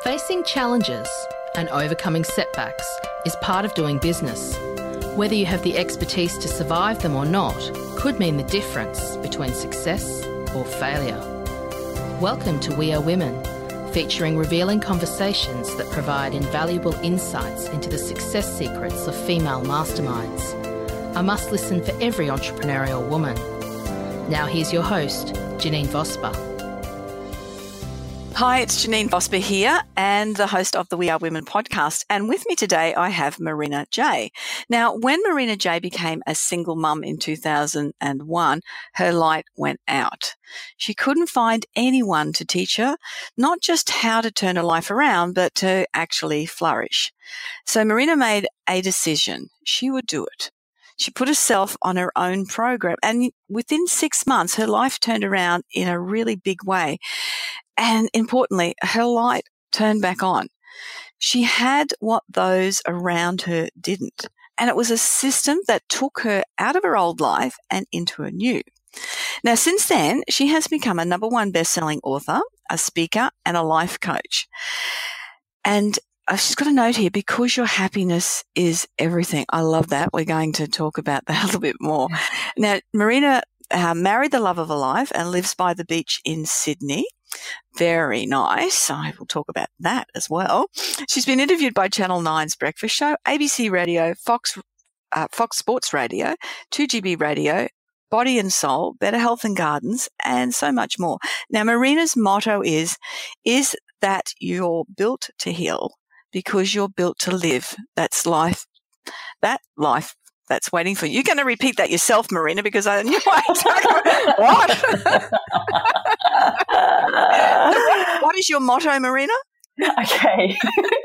Facing challenges and overcoming setbacks is part of doing business. Whether you have the expertise to survive them or not could mean the difference between success or failure. Welcome to We Are Women, featuring revealing conversations that provide invaluable insights into the success secrets of female masterminds. A must-listen for every entrepreneurial woman. Now here's your host, Janine Vosper. Hi, it's Janine Vosper here and the host of the We Are Women podcast. And with me today, I have Marina J. Now, when Marina J became a single mum in 2001, her light went out. She couldn't find anyone to teach her, not just how to turn her life around, but to actually flourish. So Marina made a decision. She would do it. She put herself on her own program, and within 6 months, her life turned around in a really big way. And importantly, her light turned back on. She had what those around her didn't. And it was a system that took her out of her old life and into a new. Now, since then, she has become a #1 best-selling author, a speaker, and a life coach. And I've just got a note here, because your happiness is everything. I love that. We're going to talk about that a little bit more. Now, Marina married the love of her life and lives by the beach in Sydney. Very nice. I will talk about that as well. She's been interviewed by Channel 9's Breakfast Show, ABC Radio, Fox Sports Radio, 2GB Radio, Body and Soul, Better Health and Gardens, and so much more. Now, Marina's motto is that you're built to heal because you're built to live. That life that's waiting for you. You're going to repeat that yourself, Marina, because I knew what? What is your motto, Marina? Okay.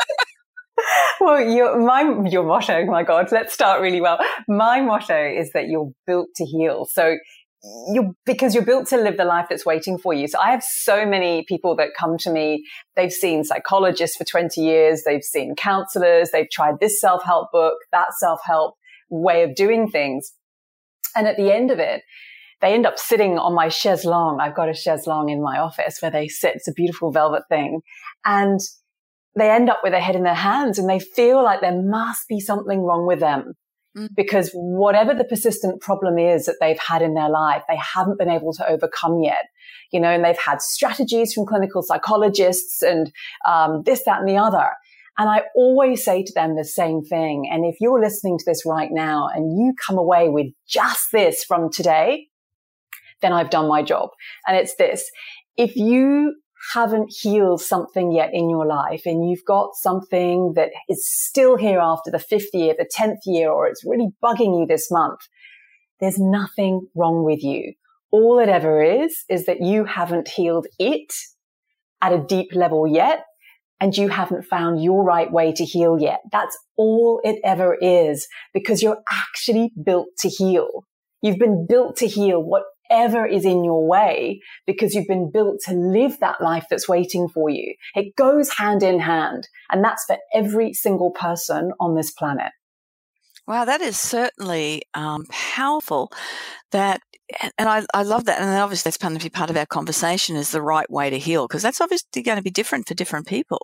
Well, your motto, my God, let's start really well. My motto is that you're built to heal. So because you're built to live the life that's waiting for you. So I have so many people that come to me. They've seen psychologists for 20 years. They've seen counselors. They've tried this self-help book, that self-help way of doing things. And at the end of it, they end up sitting on my chaise longue. I've got a chaise longue in my office where they sit. It's a beautiful velvet thing. And they end up with their head in their hands and they feel like there must be something wrong with them. Because whatever the persistent problem is that they've had in their life, they haven't been able to overcome yet. And they've had strategies from clinical psychologists and this, that, and the other. And I always say to them the same thing. And if you're listening to this right now and you come away with just this from today, then I've done my job. And it's this. If you haven't healed something yet in your life and you've got something that is still here after the 5th year, the 10th year, or it's really bugging you this month, there's nothing wrong with you. All it ever is that you haven't healed it at a deep level yet. And you haven't found your right way to heal yet. That's all it ever is, because you're actually built to heal. You've been built to heal whatever is in your way because you've been built to live that life that's waiting for you. It goes hand in hand. And that's for every single person on this planet. Wow, that is certainly powerful. And I love that. And obviously that's going to be part of our conversation, is the right way to heal, because that's obviously going to be different for different people.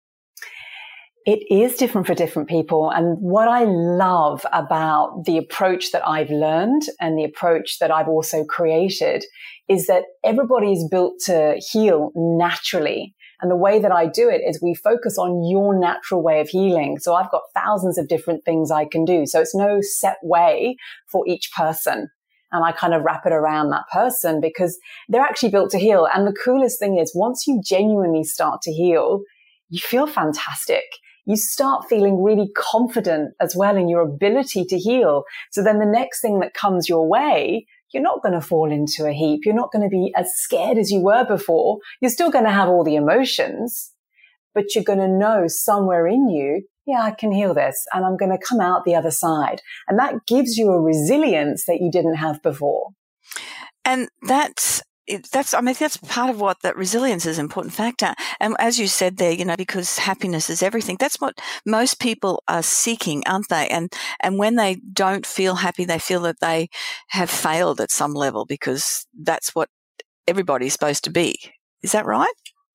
It is different for different people. And what I love about the approach that I've learned and the approach that I've also created is that everybody's built to heal naturally. And the way that I do it is we focus on your natural way of healing. So I've got thousands of different things I can do. So it's no set way for each person. And I kind of wrap it around that person because they're actually built to heal. And the coolest thing is, once you genuinely start to heal, you feel fantastic. You start feeling really confident as well in your ability to heal. So then the next thing that comes your way, you're not going to fall into a heap. You're not going to be as scared as you were before. You're still going to have all the emotions, but you're going to know somewhere in you, yeah, I can heal this and I'm going to come out the other side. And that gives you a resilience that you didn't have before. And that's part of what that resilience is an important factor. And as you said there, because happiness is everything, that's what most people are seeking, aren't they? And when they don't feel happy, they feel that they have failed at some level, because that's what everybody's supposed to be. Is that right?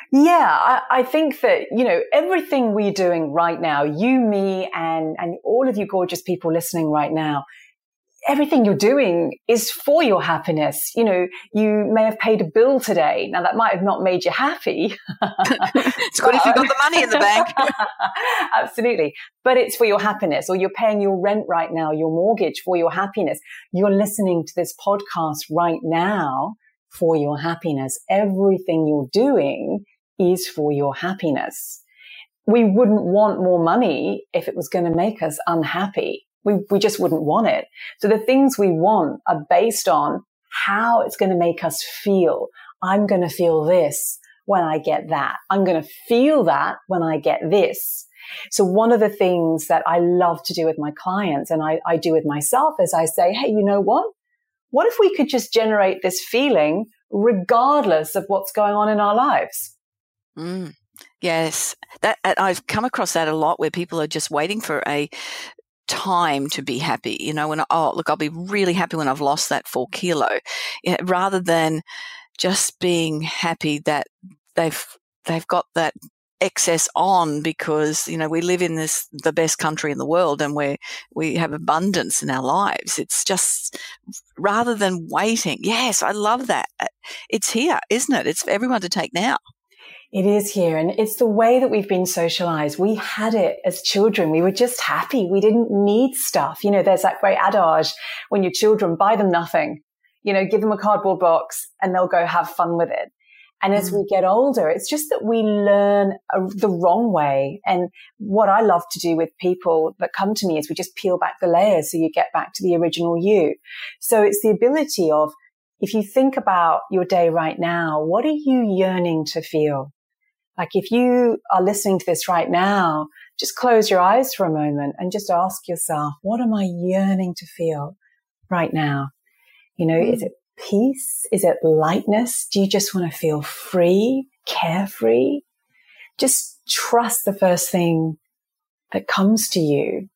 Yeah, I think that, everything we're doing right now, you, me, and all of you gorgeous people listening right now, everything you're doing is for your happiness. You may have paid a bill today. Now, that might have not made you happy. It's good if you've got the money in the bank. Absolutely. But it's for your happiness. Or you're paying your rent right now, your mortgage, for your happiness. You're listening to this podcast right now for your happiness. Everything you're doing is for your happiness. We wouldn't want more money if it was going to make us unhappy. We just wouldn't want it. So the things we want are based on how it's going to make us feel. I'm going to feel this when I get that. I'm going to feel that when I get this. So one of the things that I love to do with my clients, and I do with myself, is I say, hey, you know what? What if we could just generate this feeling regardless of what's going on in our lives? Yes. I've come across that a lot, where people are just waiting for a time to be happy, I'll be really happy when I've lost that 4 kilo, rather than just being happy that they've got that excess on, because we live in the best country in the world, and we have abundance in our lives. It's just, rather than waiting. Yes, I love that. It's here, isn't it? It's for everyone to take now. It is here, and it's the way that we've been socialized. We had it as children. We were just happy. We didn't need stuff. There's that great adage, when your children, buy them nothing, give them a cardboard box and they'll go have fun with it. And as we get older, it's just that we learn the wrong way. And what I love to do with people that come to me is we just peel back the layers so you get back to the original you. So it's the ability of, if you think about your day right now, what are you yearning to feel? Like, if you are listening to this right now, just close your eyes for a moment and just ask yourself, what am I yearning to feel right now? Is it peace? Is it lightness? Do you just want to feel free, carefree? Just trust the first thing that comes to you.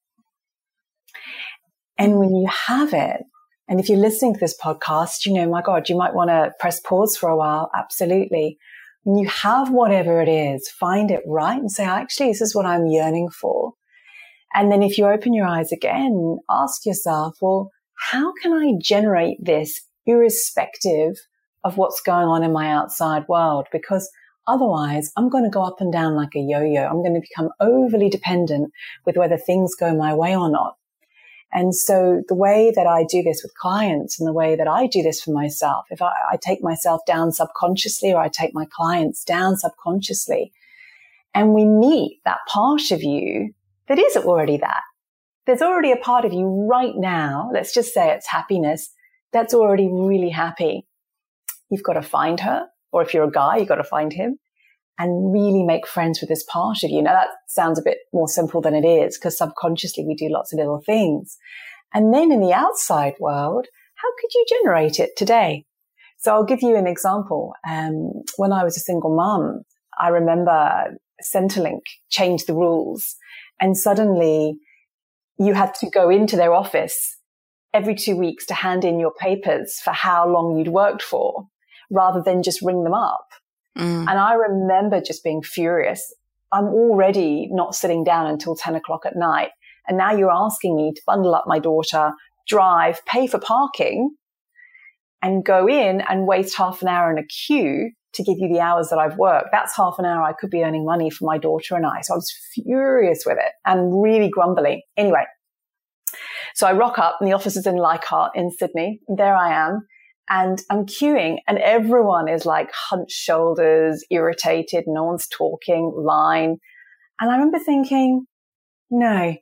And when you have it, and if you're listening to this podcast, my God, you might want to press pause for a while. Absolutely. When you have whatever it is, find it right and say, actually, this is what I'm yearning for. And then if you open your eyes again, ask yourself, well, how can I generate this irrespective of what's going on in my outside world? Because otherwise, I'm going to go up and down like a yo-yo. I'm going to become overly dependent with whether things go my way or not. And so the way that I do this with clients, and the way that I do this for myself, if I take myself down subconsciously, or I take my clients down subconsciously, and we meet that part of you that is already that. There's already a part of you right now, let's just say it's happiness, that's already really happy. You've got to find her, or if you're a guy, you've got to find him, and really make friends with this part of you. Now, that sounds a bit more simple than it is, because subconsciously we do lots of little things. And then in the outside world, how could you generate it today? So I'll give you an example. When I was a single mum, I remember Centrelink changed the rules, and suddenly you had to go into their office every 2 weeks to hand in your papers for how long you'd worked for, rather than just ring them up. And I remember just being furious. I'm already not sitting down until 10 o'clock at night. And now you're asking me to bundle up my daughter, drive, pay for parking, and go in and waste half an hour in a queue to give you the hours that I've worked. That's half an hour I could be earning money for my daughter and I. So I was furious with it and really grumbly. Anyway, so I rock up, and the office is in Leichhardt in Sydney. There I am. And I'm queuing, and everyone is like hunched shoulders, irritated. No one's talking, line. And I remember thinking, no,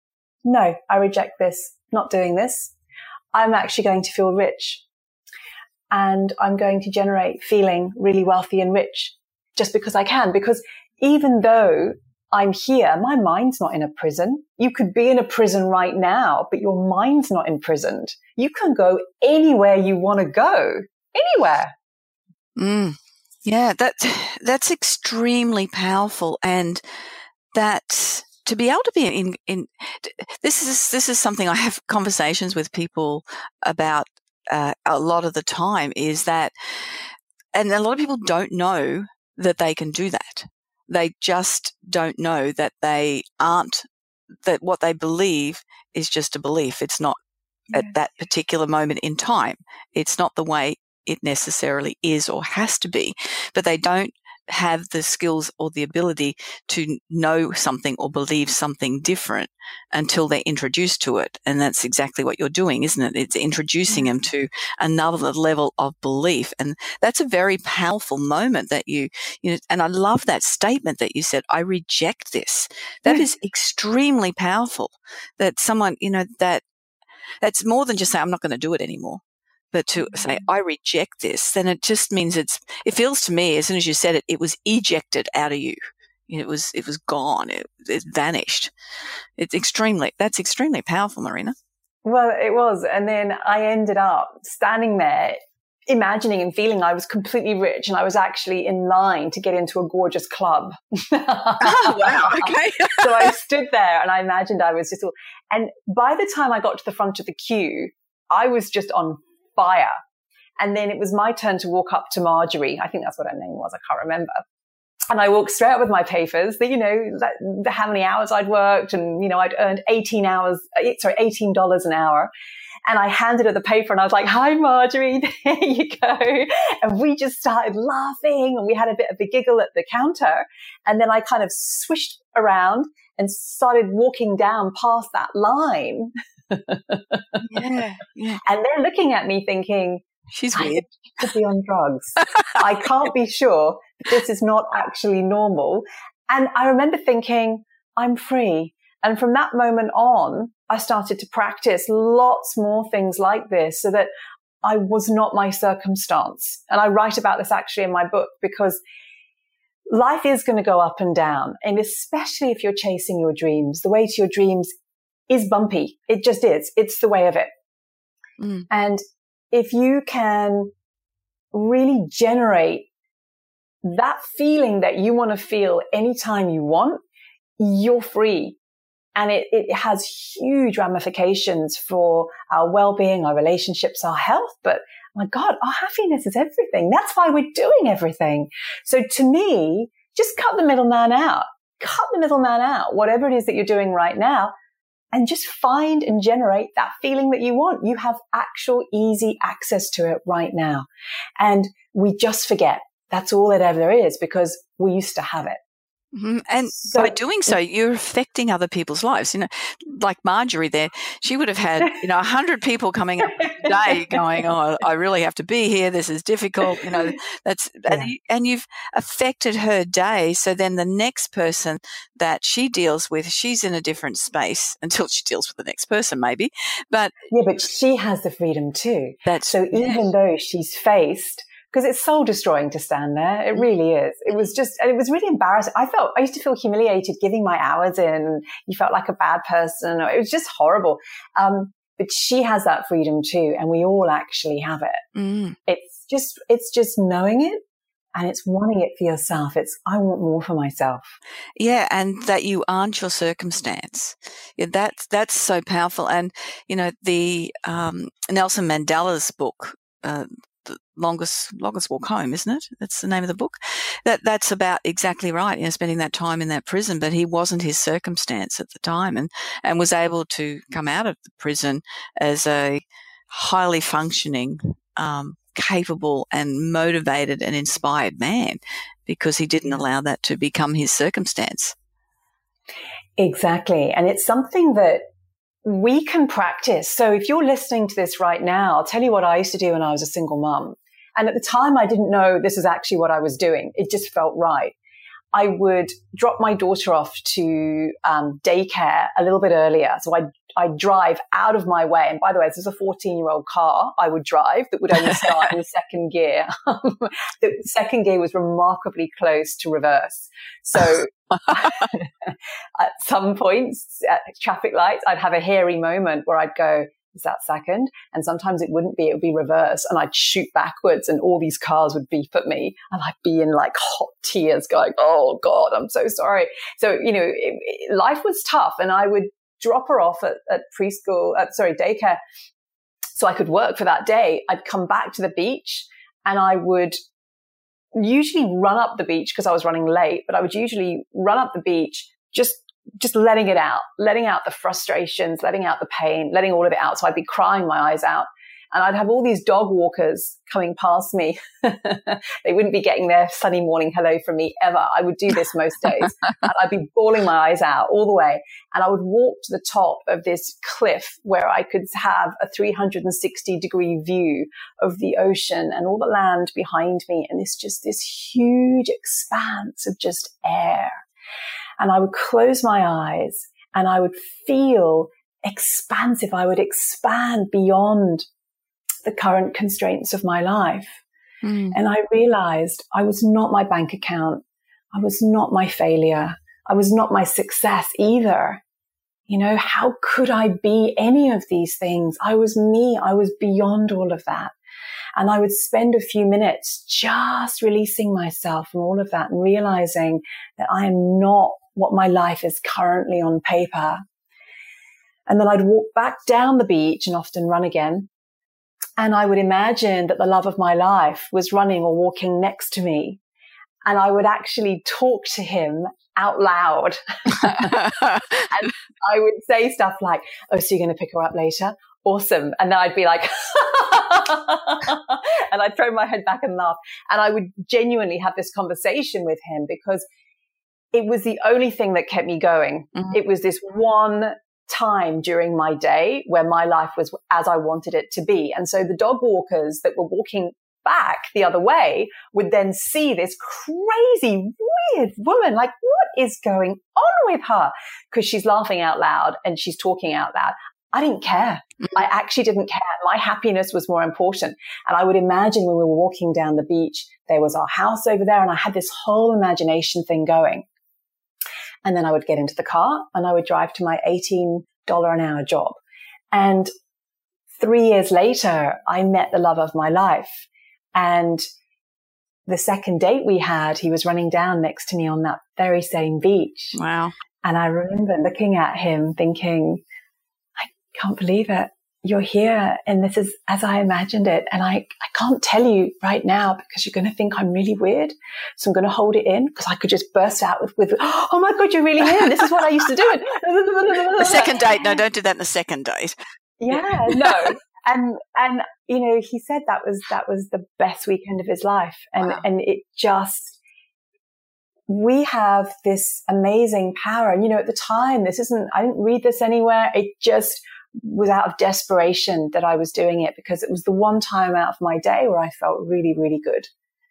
I reject this, not doing this. I'm actually going to feel rich, and I'm going to generate feeling really wealthy and rich just because I can. Because even though I'm here, my mind's not in a prison. You could be in a prison right now, but your mind's not imprisoned. You can go anywhere you want to go, anywhere. Yeah, that's extremely powerful, and that to be able to be in this is something I have conversations with people about a lot of the time, is that, and a lot of people don't know that they can do that. They just don't know that they aren't, that what they believe is just a belief. It's not at that particular moment in time. It's not the way it necessarily is or has to be, but they don't have the skills or the ability to know something or believe something different until they're introduced to it. And that's exactly what you're doing, isn't it? It's introducing them to another level of belief. And that's a very powerful moment that you know, and I love that statement that you said, I reject this. That is extremely powerful, that someone, you know, that's more than just saying, I'm not going to do it anymore. But to say, I reject this, then it just means it feels to me, as soon as you said it, it was ejected out of you. It was gone. It vanished. That's extremely powerful, Marina. Well, it was. And then I ended up standing there imagining and feeling I was completely rich and I was actually in line to get into a gorgeous club. Oh, wow. Okay. So I stood there and I imagined I was just all, and by the time I got to the front of the queue, I was just on fire. And then it was my turn to walk up to Marjorie. I think that's what her name was. I can't remember. And I walked straight up with my papers, that, you know, how many hours I'd worked, and, you know, I'd earned $18 an hour. And I handed her the paper and I was like, hi, Marjorie, there you go. And we just started laughing and we had a bit of a giggle at the counter. And then I kind of swished around and started walking down past that line. Yeah. And they're looking at me thinking, she's weird. I could be on drugs. I can't be sure that this is not actually normal. And I remember thinking, I'm free. And from that moment on, I started to practice lots more things like this so that I was not my circumstance. And I write about this actually in my book, because life is going to go up and down. And especially if you're chasing your dreams, the way to your dreams is bumpy. It just is. It's the way of it. And if you can really generate that feeling that you want to feel anytime you want, you're free. And it has huge ramifications for our well-being, our relationships, our health. But my God, our happiness is everything. That's why we're doing everything. So to me, just cut the middleman out. Cut the middleman out, whatever it is that you're doing right now, and just find and generate that feeling that you want. You have actual easy access to it right now. And we just forget that's all it ever is, because we used to have it. Mm-hmm. And so, by doing so, you're affecting other people's lives. You know, like Marjorie there, she would have had, 100 people coming up today going, oh, I really have to be here. This is difficult. And you've affected her day. So then the next person that she deals with, she's in a different space until she deals with the next person maybe. But she has the freedom too. Even though she's faced, because it's soul destroying to stand there. It really is. It was really embarrassing. I used to feel humiliated giving my hours in. You felt like a bad person. It was just horrible. But she has that freedom too. And we all actually have it. It's just knowing it, and it's wanting it for yourself. I want more for myself. Yeah. And that you aren't your circumstance. Yeah, that's so powerful. And, the, Nelson Mandela's book, the longest walk home, isn't it? That's the name of the book. That's about exactly right. Spending that time in that prison, but he wasn't his circumstance at the time, and was able to come out of the prison as a highly functioning, capable and motivated and inspired man, because he didn't allow that to become his circumstance. Exactly. And it's something that we can practice. So if you're listening to this right now, I'll tell you what I used to do when I was a single mum. And at the time, I didn't know this is actually what I was doing. It just felt right. I would drop my daughter off to daycare a little bit earlier. So I'd drive out of my way. And by the way, this is a 14-year-old car I would drive that would only start in the second gear. The second gear was remarkably close to reverse. So at some points at traffic lights, I'd have a hairy moment where I'd go, is that second? And sometimes it wouldn't be, it would be reverse. And I'd shoot backwards and all these cars would beep at me. And I'd be in like hot tears going, oh God, I'm so sorry. So, life was tough, and I would drop her off at daycare, so I could work for that day. I'd come back to the beach and I would usually run up the beach because I was running late, but I would usually run up the beach, just letting it out, letting out the frustrations, letting out the pain, letting all of it out. So I'd be crying my eyes out. And I'd have all these dog walkers coming past me. They wouldn't be getting their sunny morning hello from me ever. I would do this most days. And I'd be bawling my eyes out all the way. And I would walk to the top of this cliff where I could have a 360-degree view of the ocean and all the land behind me. And it's just this huge expanse of just air. And I would close my eyes and I would feel expansive. I would expand beyond the current constraints of my life. And I realized I was not my bank account. I was not my failure. I was not my success either. You know, how could I be any of these things? I was me. I was beyond all of that. And I would spend a few minutes just releasing myself from all of that and realizing that I am not what my life is currently on paper. And then I'd walk back down the beach and often run again. And I would imagine that the love of my life was running or walking next to me. And I would actually talk to him out loud. And I would say stuff like, oh, so you're going to pick her up later? Awesome. And then I'd be like, and I'd throw my head back and laugh. And I would genuinely have this conversation with him because it was the only thing that kept me going. Mm-hmm. It was this one time during my day where my life was as I wanted it to be. And so the dog walkers that were walking back the other way would then see this crazy, weird woman. Like, what is going on with her? Because she's laughing out loud and she's talking out loud. I didn't care. I actually didn't care. My happiness was more important. And I would imagine when we were walking down the beach, there was our house over there, and I had this whole imagination thing going. And then I would get into the car and I would drive to my $18 an hour job. And 3 years later, I met the love of my life. And the second date we had, he was running down next to me on that very same beach. Wow. And I remember looking at him thinking, I can't believe it. You're here and this is as I imagined it. And I can't tell you right now because you're going to think I'm really weird. So I'm going to hold it in because I could just burst out with, oh my God, you're really here. This is what I used to do. The second date. No, don't do that in the second date. Yeah, no. And, you know, he said that was the best weekend of his life. And, wow. And it just, we have this amazing power. And, you know, at the time, I didn't read this anywhere. It just was out of desperation that I was doing it because it was the one time out of my day where I felt really, really good.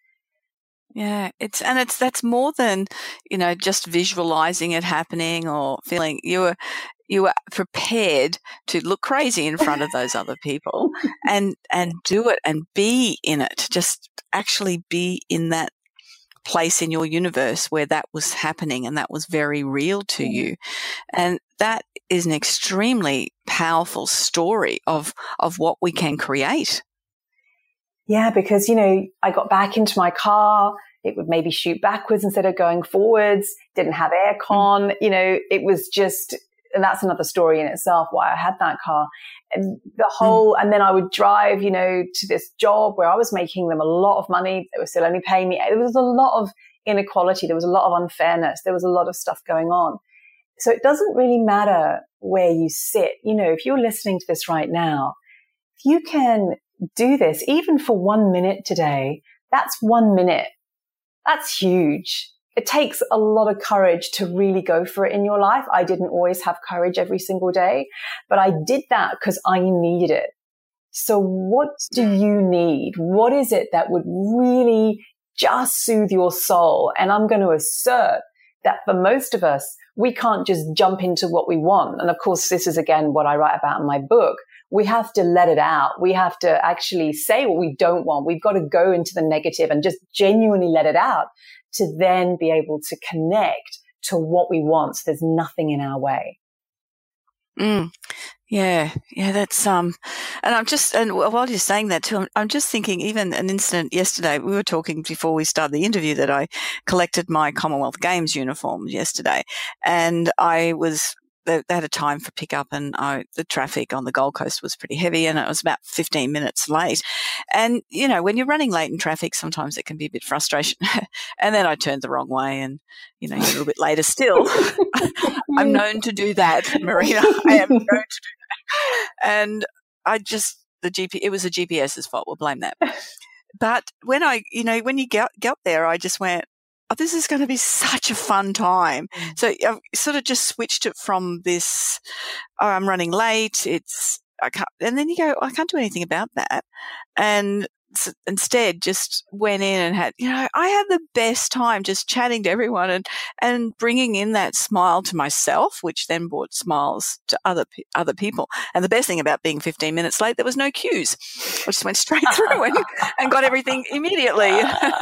Yeah, that's more than, you know, just visualizing it happening or feeling you were prepared to look crazy in front of those other people and do it and be in it, just actually be in that place in your universe where that was happening and that was very real to you. And that is an extremely powerful story of what we can create. Yeah, because, you know, I got back into my car. It would maybe shoot backwards instead of going forwards, didn't have aircon. You know, it was just, and that's another story in itself, why I had that car. And and then I would drive, you know, to this job where I was making them a lot of money. They were still only paying me. There was a lot of inequality. There was a lot of unfairness. There was a lot of stuff going on. So it doesn't really matter where you sit. You know, if you're listening to this right now, if you can do this, even for 1 minute today, that's 1 minute. That's huge. It takes a lot of courage to really go for it in your life. I didn't always have courage every single day, but I did that because I needed it. So what do you need? What is it that would really just soothe your soul? And I'm going to assert that for most of us, we can't just jump into what we want. And of course, this is again what I write about in my book. We have to let it out. We have to actually say what we don't want. We've got to go into the negative and just genuinely let it out to then be able to connect to what we want. So there's nothing in our way. Yeah, that's, and while you're saying that too, I'm just thinking even an incident yesterday, we were talking before we started the interview that I collected my Commonwealth Games uniforms yesterday, and I was they had a time for pickup, and the traffic on the Gold Coast was pretty heavy, and it was about 15 minutes late. And, you know, when you're running late in traffic, sometimes it can be a bit frustration. And then I turned the wrong way and, you know, a little bit later still. I'm known to do that, Marina. I am known to do that. And it was the GPS's fault. We'll blame that. But when you get there, I just went, oh, this is going to be such a fun time. So I've sort of just switched it from this, I'm running late. And then you go, I can't do anything about that. And instead just went in and I had the best time just chatting to everyone and bringing in that smile to myself, which then brought smiles to other people. And the best thing about being 15 minutes late, there was no queues. I just went straight through and got everything immediately.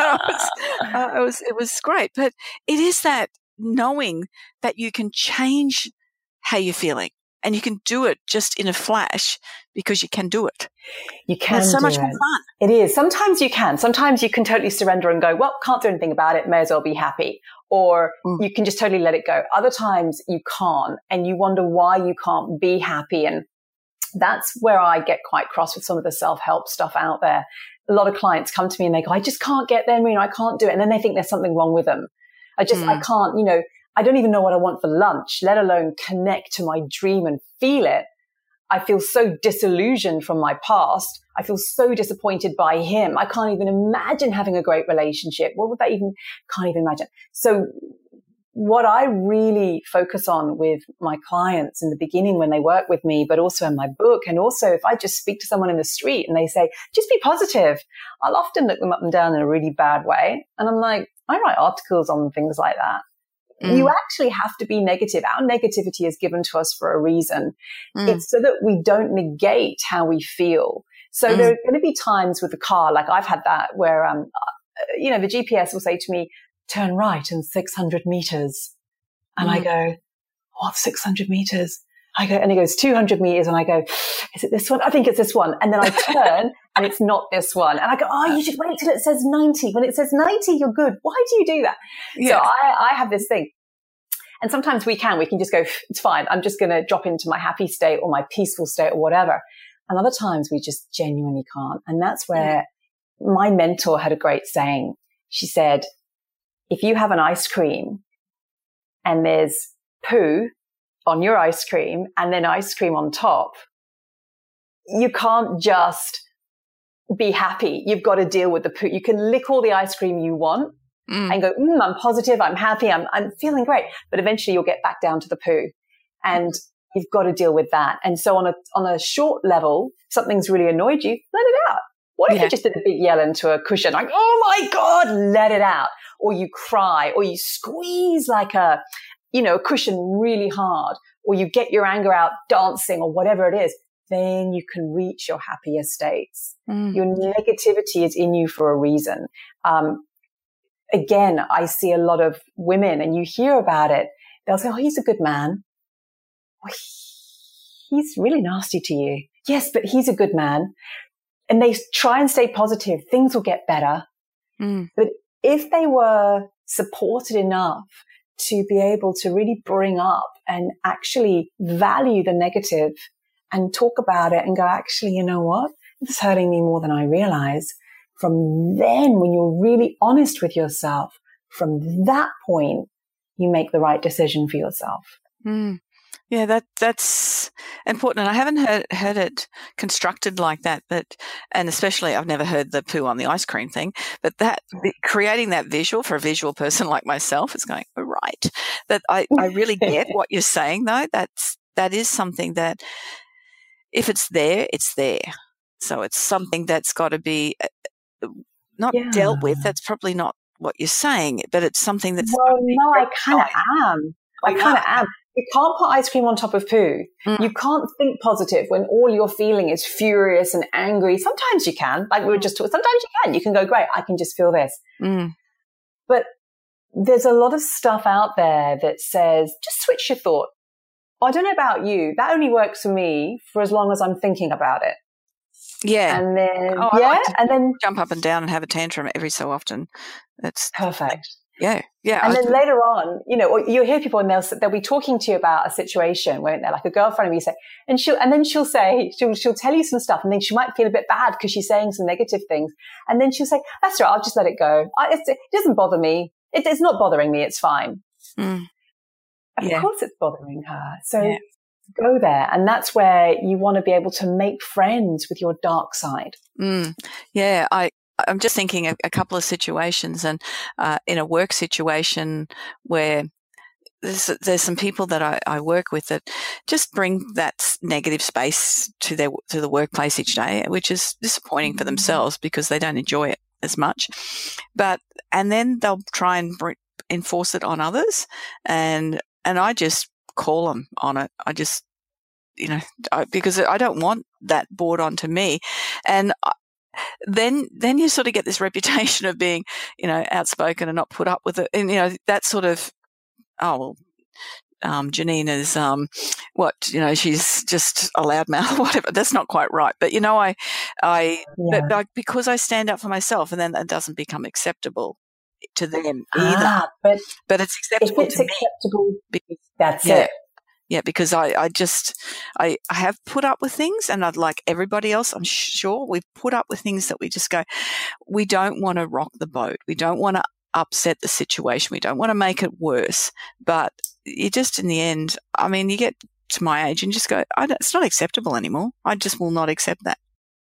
It was great. But it is that knowing that you can change how you're feeling. And you can do it just in a flash because you can do it. You can. It's so much more fun. It is. Sometimes you can. Sometimes you can totally surrender and go, well, can't do anything about it. May as well be happy. Or you can just totally let it go. Other times you can't, and you wonder why you can't be happy. And that's where I get quite cross with some of the self-help stuff out there. A lot of clients come to me and they go, I just can't get there, Marina. I can't do it. And then they think there's something wrong with them. I can't, I don't even know what I want for lunch, let alone connect to my dream and feel it. I feel so disillusioned from my past. I feel so disappointed by him. I can't even imagine having a great relationship. What would that even, can't even imagine. So what I really focus on with my clients in the beginning when they work with me, but also in my book, and also if I just speak to someone in the street and they say, just be positive, I'll often look them up and down in a really bad way. And I'm like, I write articles on things like that. You actually have to be negative. Our negativity is given to us for a reason. It's so that we don't negate how we feel. So there are going to be times with the car, like I've had that, where, the GPS will say to me, turn right in 600 meters. And I go, what, 600 meters? And it goes 200 meters. And I go, is it this one? I think it's this one. And then I turn and it's not this one. And I go, oh, you should wait till it says 90. When it says 90, you're good. Why do you do that? Yeah. So I have this thing. And sometimes we can just go, it's fine. I'm just going to drop into my happy state or my peaceful state or whatever. And other times we just genuinely can't. And that's where my mentor had a great saying. She said, if you have an ice cream and there's poo on your ice cream and then ice cream on top, you can't just be happy. You've got to deal with the poo. You can lick all the ice cream you want and go, I'm positive, I'm happy, I'm feeling great. But eventually you'll get back down to the poo and you've got to deal with that. And so on a short level, something's really annoyed you, let it out. What if you just did a big yell into a cushion, like, oh my God, let it out. Or you cry, or you squeeze like a cushion really hard, or you get your anger out dancing or whatever it is. Then you can reach your happier states. Your negativity is in you for a reason. Again, I see a lot of women and you hear about it. They'll say, oh, he's a good man. Oh, he's really nasty to you. Yes, but he's a good man. And they try and stay positive. Things will get better. But if they were supported enough to be able to really bring up and actually value the negative and talk about it and go, actually, you know what? This is hurting me more than I realize. From then, when you're really honest with yourself, from that point, you make the right decision for yourself. Yeah, that's important. And I haven't heard it constructed like that, and especially I've never heard the poo on the ice cream thing, but creating that visual for a visual person like myself is going, oh, right. That I really get what you're saying though. That is something that if it's there, it's there. So it's something that's got to be not dealt with. That's probably not what you're saying, but it's something that's. Well, no, I kind of am. I kind of am. You can't put ice cream on top of poo. You can't think positive when all you're feeling is furious and angry. Sometimes you can, like we were just talking. Sometimes you can. You can go, great, I can just feel this. But there's a lot of stuff out there that says, just switch your thought. I don't know about you. That only works for me for as long as I'm thinking about it. Yeah. And then, I like to jump up and down and have a tantrum every so often. That's perfect. Yeah. And then later on, you'll hear people and they'll be talking to you about a situation, won't they? Like a girlfriend of you say, and she'll tell you some stuff, and then she might feel a bit bad because she's saying some negative things. And then she'll say, that's right, I'll just let it go. It doesn't bother me. It's not bothering me. It's fine. Of course it's bothering her. So go there. And that's where you want to be able to make friends with your dark side. Yeah. I'm just thinking a couple of situations, and in a work situation where there's some people that I work with that just bring that negative space to the workplace each day, which is disappointing for themselves because they don't enjoy it as much. And then they'll try and enforce it on others, and I just call them on it. I just, because I don't want that brought onto me, and then you sort of get this reputation of being, outspoken and not put up with it. And, that sort of, Janina's, she's just a loudmouth or whatever. That's not quite right. But, but because I stand up for myself, and then that doesn't become acceptable to them either. But it's acceptable to me. Because, that's it. Yeah, because I have put up with things, and I'd like everybody else, I'm sure we've put up with things that we just go, we don't want to rock the boat. We don't want to upset the situation. We don't want to make it worse. But you just, in the end, you get to my age and just go, it's not acceptable anymore. I just will not accept that.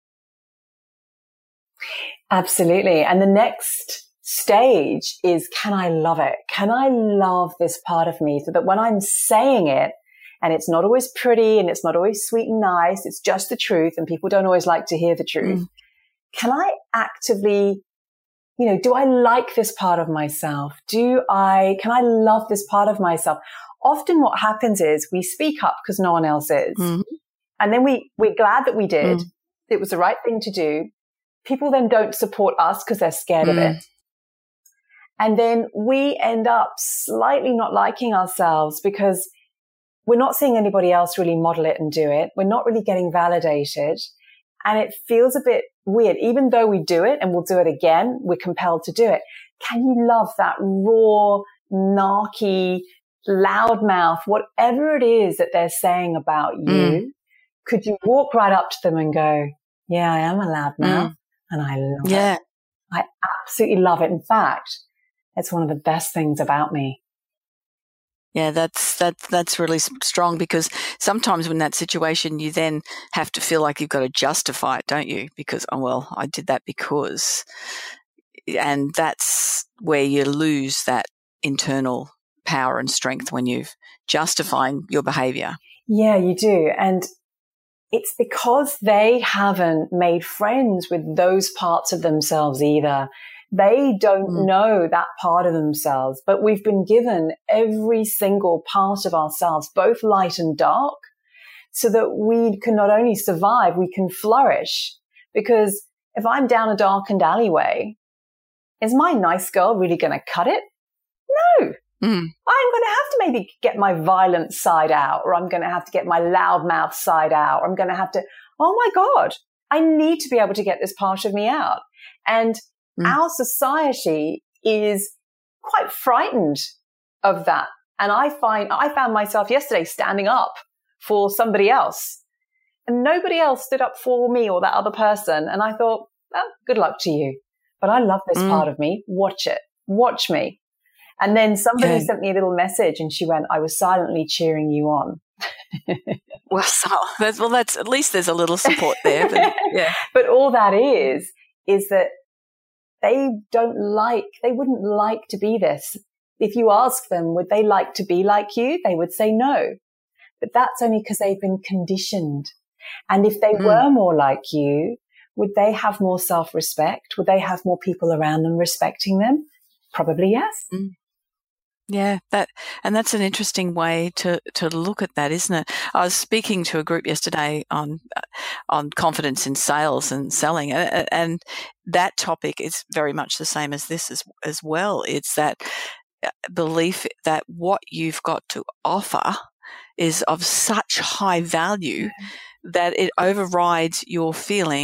Absolutely. And the next stage is, can I love it? Can I love this part of me so that when I'm saying it, and it's not always pretty and it's not always sweet and nice, it's just the truth, and people don't always like to hear the truth. Can I actively, do I like this part of myself? Can I love this part of myself? Often what happens is we speak up because no one else is. And then we're glad that we did. It was the right thing to do. People then don't support us because they're scared of it. And then we end up slightly not liking ourselves because we're not seeing anybody else really model it and do it. We're not really getting validated. And it feels a bit weird. Even though we do it and we'll do it again, we're compelled to do it. Can you love that raw, narky, loudmouth, whatever it is that they're saying about you? Could you walk right up to them and go, yeah, I am a loudmouth and I love it. I absolutely love it. In fact, it's one of the best things about me. Yeah, that's really strong, because sometimes in that situation you then have to feel like you've got to justify it, don't you? Because, I did that because, and that's where you lose that internal power and strength when you're justifying your behavior. Yeah, you do. And it's because they haven't made friends with those parts of themselves either. They don't know that part of themselves, but we've been given every single part of ourselves, both light and dark, so that we can not only survive, we can flourish. Because if I'm down a darkened alleyway, is my nice girl really going to cut it? No. I'm going to have to maybe get my violent side out, or I'm going to have to get my loudmouth side out, or I'm going to have to, oh my God, I need to be able to get this part of me out. And our society is quite frightened of that. And I found myself yesterday standing up for somebody else, and nobody else stood up for me or that other person. And I thought, good luck to you. But I love this part of me. Watch it. Watch me. And then somebody sent me a little message and she went, I was silently cheering you on. That's at least there's a little support there. But, but all that is that they wouldn't like to be this. If you ask them, would they like to be like you? They would say no. But that's only because they've been conditioned. And if they were more like you, would they have more self-respect? Would they have more people around them respecting them? Probably yes. Yeah, that's an interesting way to look at that, isn't it? I was speaking to a group yesterday on confidence in sales and selling, and that topic is very much the same as this as well. It's that belief that what you've got to offer is of such high value that it overrides your feeling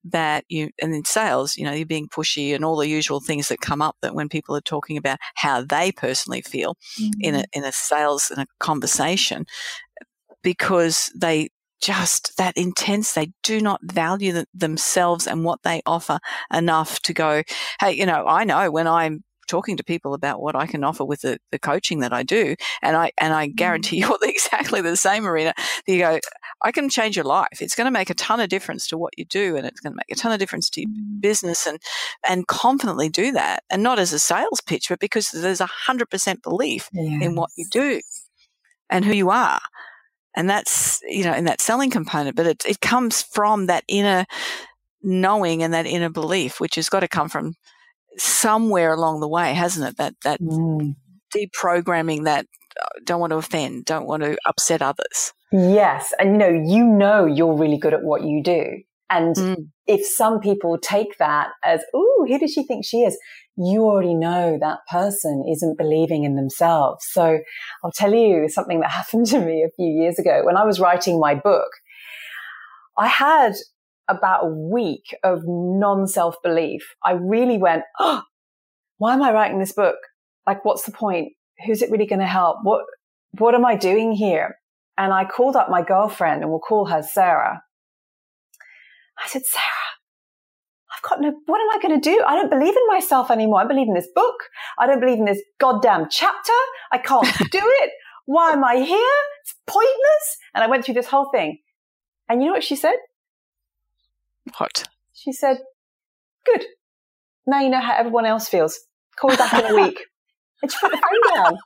that and in sales, you're being pushy and all the usual things that come up that when people are talking about how they personally feel in a sales, in a conversation, because they just that intense, they do not value themselves and what they offer enough to go, hey, I know when I'm talking to people about what I can offer with the coaching that I do, and I guarantee you're exactly the same, Marina. You go, I can change your life. It's going to make a ton of difference to what you do, and it's going to make a ton of difference to your business, and confidently do that, and not as a sales pitch, but because there's 100% belief in what you do and who you are. And that's, in that selling component, but it comes from that inner knowing and that inner belief, which has got to come from somewhere along the way, hasn't it? That deprogramming, that don't want to offend, don't want to upset others. Yes. And you're really good at what you do. And if some people take that as, ooh, who does she think she is? You already know that person isn't believing in themselves. So I'll tell you something that happened to me a few years ago. When I was writing my book, I had about a week of non-self-belief. I really went, oh, why am I writing this book? Like, what's the point? Who's it really going to help? What am I doing here? And I called up my girlfriend, and we'll call her Sarah. I said, Sarah, what am I going to do? I don't believe in myself anymore. I believe in this book. I don't believe in this goddamn chapter. I can't do it. Why am I here? It's pointless. And I went through this whole thing. And you know what she said? What? She said, good. Now you know how everyone else feels. Call me back in a week. And she put the phone down.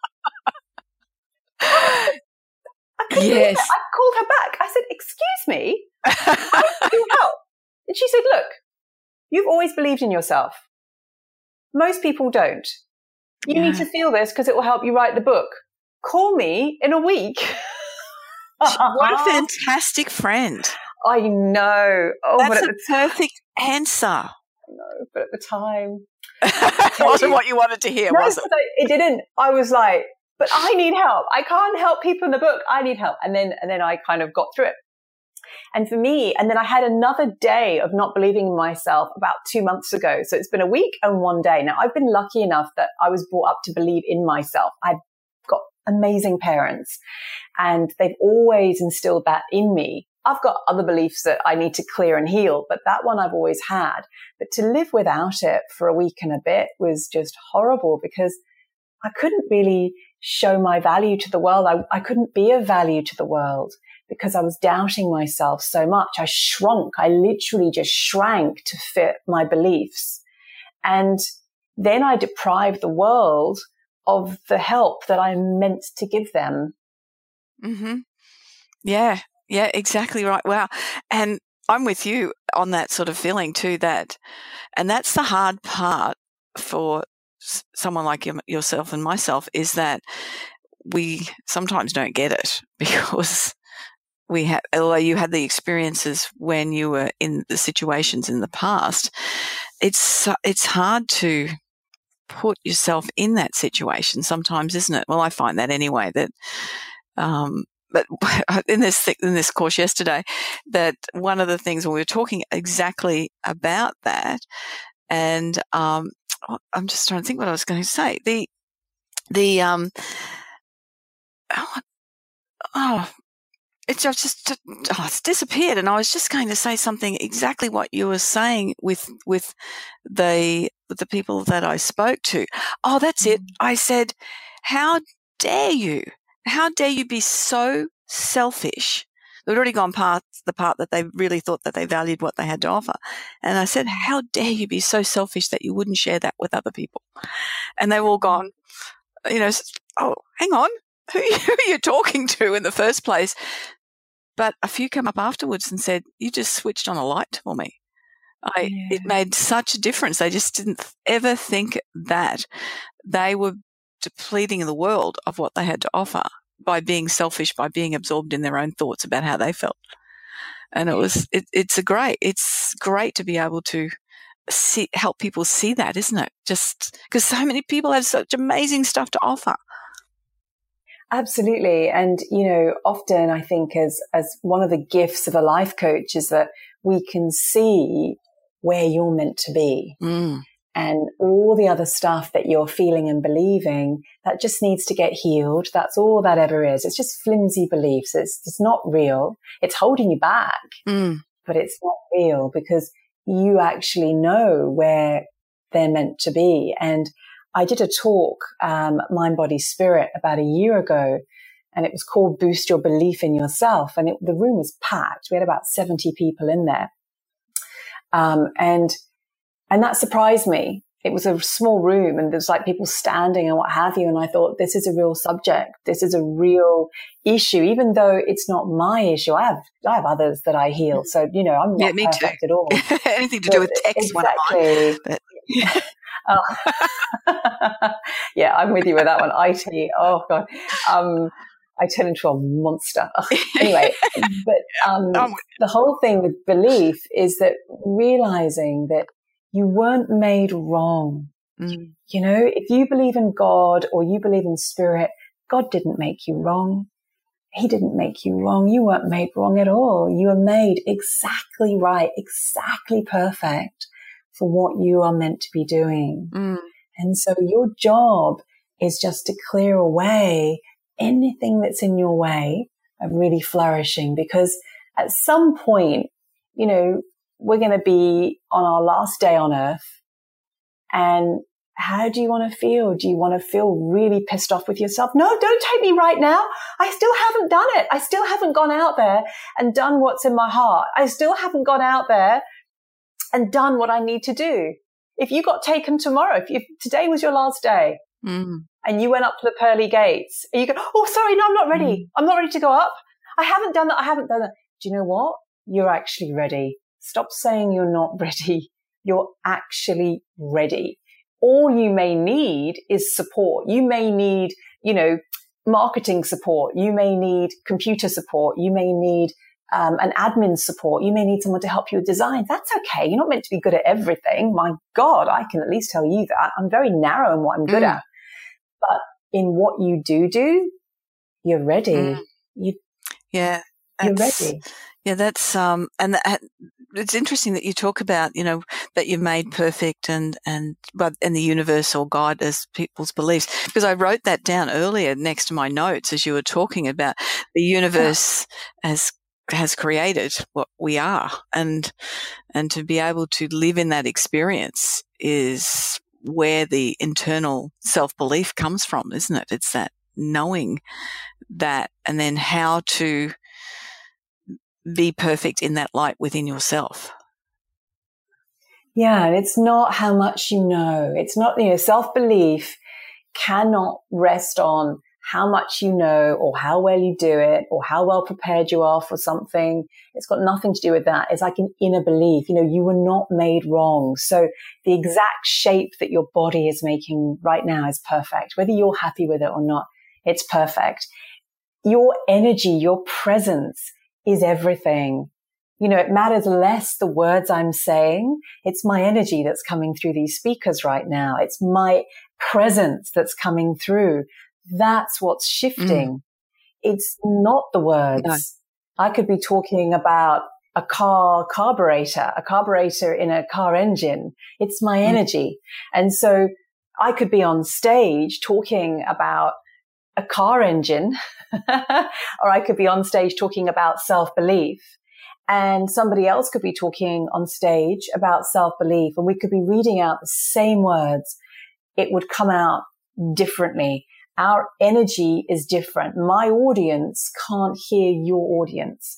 Yes. I called her back. I said, excuse me, I need your help. And she said, look, you've always believed in yourself. Most people don't. You need to feel this because it will help you write the book. Call me in a week. What a fantastic friend. I know. Oh, that's a perfect answer. I know, but at the time. It wasn't what you wanted to hear, was it? It didn't. I was like, but I need help. I can't help people in the book. I need help. And then I kind of got through it. And for me, and then I had another day of not believing in myself about 2 months ago. So it's been a week and 1 day. Now, I've been lucky enough that I was brought up to believe in myself. I've got amazing parents, and they've always instilled that in me. I've got other beliefs that I need to clear and heal, but that one I've always had. But to live without it for a week and a bit was just horrible, because I couldn't really show my value to the world. I couldn't be of value to the world because I was doubting myself so much. I shrunk. I literally just shrank to fit my beliefs. And then I deprived the world of the help that I meant to give them. Mm-hmm. Yeah, exactly right. Wow. And I'm with you on that sort of feeling too, and that's the hard part for someone like yourself and myself, is that we sometimes don't get it, because although you had the experiences when you were in the situations in the past, it's hard to put yourself in that situation sometimes, isn't it? Well, I find that anyway, that, but in this course yesterday, that one of the things when we were talking exactly about that, and I'm just trying to think what I was going to say. It's disappeared, and I was just going to say something exactly what you were saying with the people that I spoke to. Oh, that's it. I said, how dare you? How dare you be so selfish? They'd already gone past the part that they really thought that they valued what they had to offer. And I said, how dare you be so selfish that you wouldn't share that with other people? And they've all gone, oh, hang on, who are you talking to in the first place? But a few came up afterwards and said, you just switched on a light for me. It made such a difference. They just didn't ever think that they were depleting the world of what they had to offer by being selfish, by being absorbed in their own thoughts about how they felt. And it's great to be able to help people see that, isn't it? Just because so many people have such amazing stuff to offer. Absolutely. And, often I think as one of the gifts of a life coach is that we can see where you're meant to be. Mm. And all the other stuff that you're feeling and believing, that just needs to get healed. That's all that ever is. It's just flimsy beliefs. It's not real. It's holding you back, but it's not real because you actually know where they're meant to be. And I did a talk, Mind, Body, Spirit, about a year ago, and it was called Boost Your Belief in Yourself. And the room was packed. We had about 70 people in there. And that surprised me. It was a small room and there's like people standing and what have you. And I thought, this is a real subject. This is a real issue, even though it's not my issue. I have others that I heal. So, I'm not perfect at all. Anything to do with text, exactly. Yeah, I'm with you with that one. IT. Oh God. I turn into a monster. Anyway, but the whole thing with belief is that realizing that you weren't made wrong. Mm. If you believe in God or you believe in spirit, God didn't make you wrong. He didn't make you wrong. You weren't made wrong at all. You were made exactly right, exactly perfect for what you are meant to be doing. Mm. And so your job is just to clear away anything that's in your way of really flourishing, because at some point, we're going to be on our last day on earth. And how do you want to feel? Do you want to feel really pissed off with yourself? No, don't take me right now. I still haven't done it. I still haven't gone out there and done what's in my heart. I still haven't gone out there and done what I need to do. If you got taken tomorrow, if today was your last day and you went up to the pearly gates and you go, oh, sorry, no, I'm not ready. I'm not ready to go up. I haven't done that. I haven't done that. Do you know what? You're actually ready. Stop saying you're not ready. You're actually ready. All you may need is support. You may need, marketing support. You may need computer support. You may need an admin support. You may need someone to help you with design. That's okay. You're not meant to be good at everything. My God, I can at least tell you that. I'm very narrow in what I'm good at. But in what you do, you're ready. You're ready. Yeah, that's it's interesting that you talk about, that you're made perfect and the universe or God as people's beliefs, because I wrote that down earlier next to my notes as you were talking about the universe has created what we are, and to be able to live in that experience is where the internal self-belief comes from, isn't it? It's that knowing that, and then how to be perfect in that light within yourself. Yeah, and it's not how much you know. It's not, self-belief cannot rest on how much you know or how well you do it or how well prepared you are for something. It's got nothing to do with that. It's like an inner belief. You were not made wrong. So the exact shape that your body is making right now is perfect. Whether you're happy with it or not, it's perfect. Your energy, your presence is everything. It matters less the words I'm saying. It's my energy that's coming through these speakers right now. It's my presence that's coming through. That's what's shifting. It's not the words. No. I could be talking about a carburetor in a car engine. It's my energy. And so I could be on stage talking about a car engine, or I could be on stage talking about self-belief, and somebody else could be talking on stage about self-belief, and we could be reading out the same words. It would come out differently. Our energy is different. My audience can't hear your audience.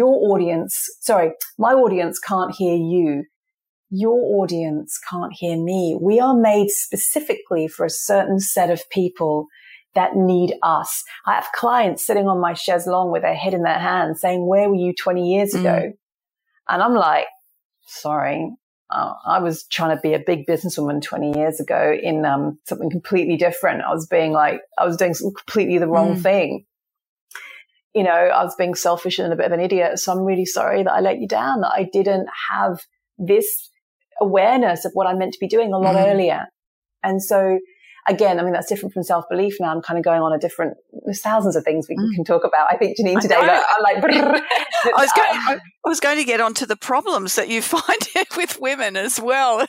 My audience can't hear you. Your audience can't hear me. We are made specifically for a certain set of people that need us. I have clients sitting on my chaise longue with their head in their hands saying, where were you 20 years ago? And I'm like, sorry, I was trying to be a big businesswoman 20 years ago in something completely different. I was doing completely the wrong thing. I was being selfish and a bit of an idiot. So I'm really sorry that I let you down, that I didn't have this awareness of what I meant to be doing a lot earlier. And so again, I mean, that's different from self-belief. Now I'm kind of going on there's thousands of things we can talk about, I think, Janine, today, but I'm like, I was going to get onto the problems that you find with women as well.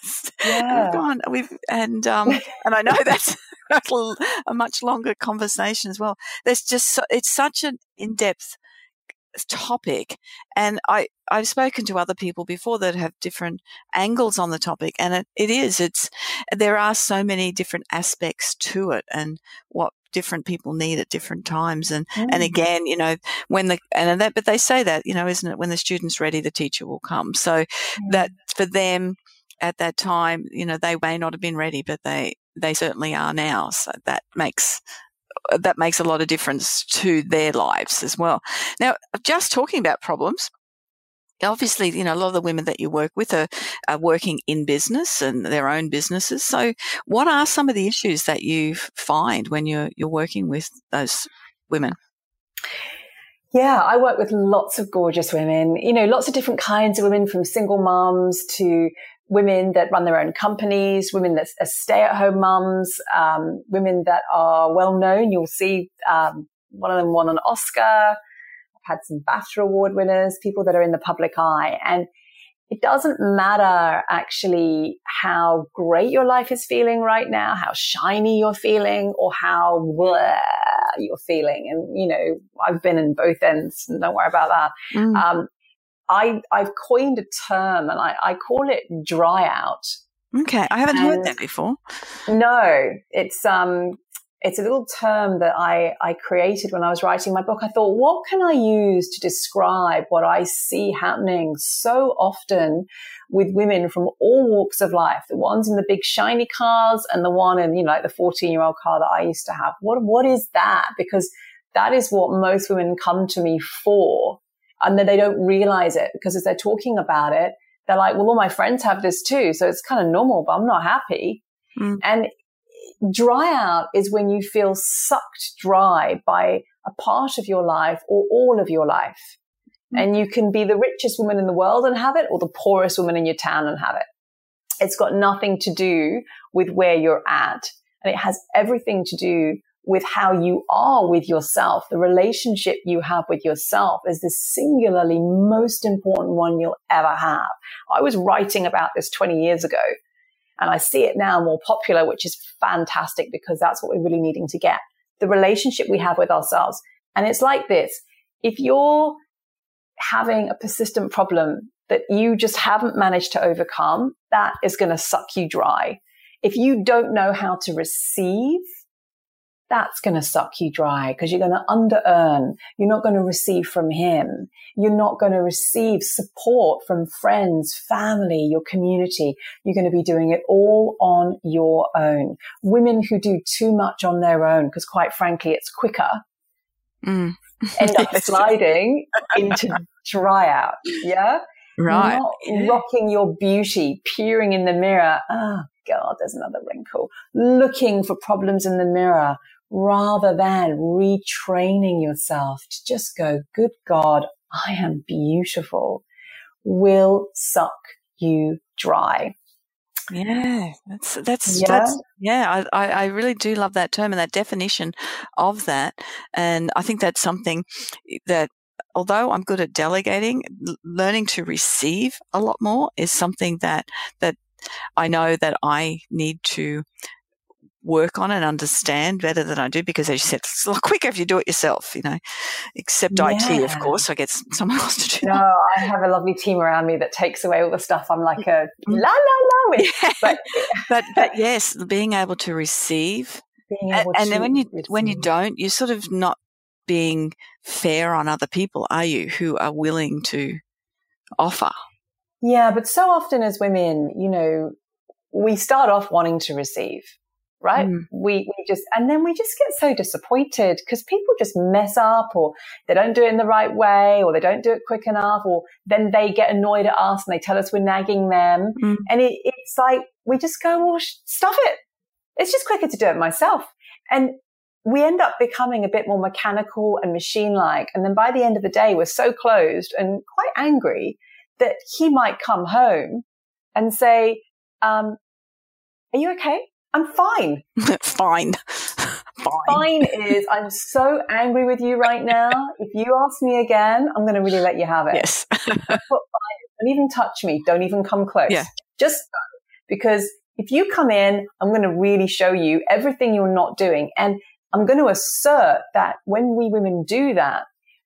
And I know that's a much longer conversation as well. It's such an in-depth topic, and I've spoken to other people before that have different angles on the topic, and there are so many different aspects to it and what different people need at different times, and again, you know, but they say that, you know, isn't it, when the student's ready, the teacher will come. So that for them at that time, you know, they may not have been ready, but they certainly are now. So that makes a lot of difference to their lives as well. Now, just talking about problems, obviously, you know, a lot of the women that you work with are working in business and their own businesses. So what are some of the issues that you find when you're working with those women? Yeah, I work with lots of gorgeous women, you know, lots of different kinds of women, from single moms to women that run their own companies, women that are stay-at-home mums, women that are well-known. You'll see one of them won an Oscar. I've had some BAFTA award winners, people that are in the public eye. And it doesn't matter actually how great your life is feeling right now, how shiny you're feeling, or how blah you're feeling. And, you know, I've been in both ends. Don't worry about that. I've coined a term, and I call it dry out. Okay. I haven't heard that before. No, it's a little term that I created when I was writing my book. I thought, what can I use to describe what I see happening so often with women from all walks of life, the ones in the big shiny cars and the one in, you know, like the 14-year-old car that I used to have. What is that? Because that is what most women come to me for. And then they don't realize it, because as they're talking about it, they're like, well, all my friends have this too, so it's kind of normal, but I'm not happy. And dry out is when you feel sucked dry by a part of your life or all of your life. And you can be the richest woman in the world and have it, or the poorest woman in your town and have it. It's got nothing to do with where you're at. And it has everything to do with how you are with yourself. The relationship you have with yourself is the singularly most important one you'll ever have. I was writing about this 20 years ago, and I see it now more popular, which is fantastic, because that's what we're really needing to get. The relationship we have with ourselves. And it's like this. If you're having a persistent problem that you just haven't managed to overcome, that is going to suck you dry. If you don't know how to receive, that's going to suck you dry, because you're going to under-earn. You're not going to receive from him. You're not going to receive support from friends, family, your community. You're going to be doing it all on your own. Women who do too much on their own, because quite frankly, it's quicker, end up sliding into dry out. Yeah? Right. Not rocking your beauty, peering in the mirror. Oh, God, there's another wrinkle. Looking for problems in the mirror, rather than retraining yourself to just go, good God, I am beautiful, will suck you dry. Yeah, I really do love that term and that definition of that. And I think that's something that, although I'm good at delegating, learning to receive a lot more is something that I know that I need to work on and understand better than I do, because as you said, it's a lot quicker if you do it yourself, you know, except IT, of course. I get someone else to do that. No, I have a lovely team around me that takes away all the stuff. I'm like a la, la, la with. But yes, being able to receive. And then when you don't, you're sort of not being fair on other people, are you, who are willing to offer? Yeah, but so often as women, you know, we start off wanting to receive. Right? We just get so disappointed because people just mess up, or they don't do it in the right way, or they don't do it quick enough, or then they get annoyed at us and they tell us we're nagging them. And it's like, we just go, well, stuff it. It's just quicker to do it myself. And we end up becoming a bit more mechanical and machine-like. And then by the end of the day, we're so closed and quite angry that he might come home and say, are you okay? I'm fine. Fine. Fine is, I'm so angry with you right now. If you ask me again, I'm going to really let you have it. Yes. That's what fine is. Don't even touch me. Don't even come close. Yeah. Just go. Because if you come in, I'm going to really show you everything you're not doing. And I'm going to assert that when we women do that,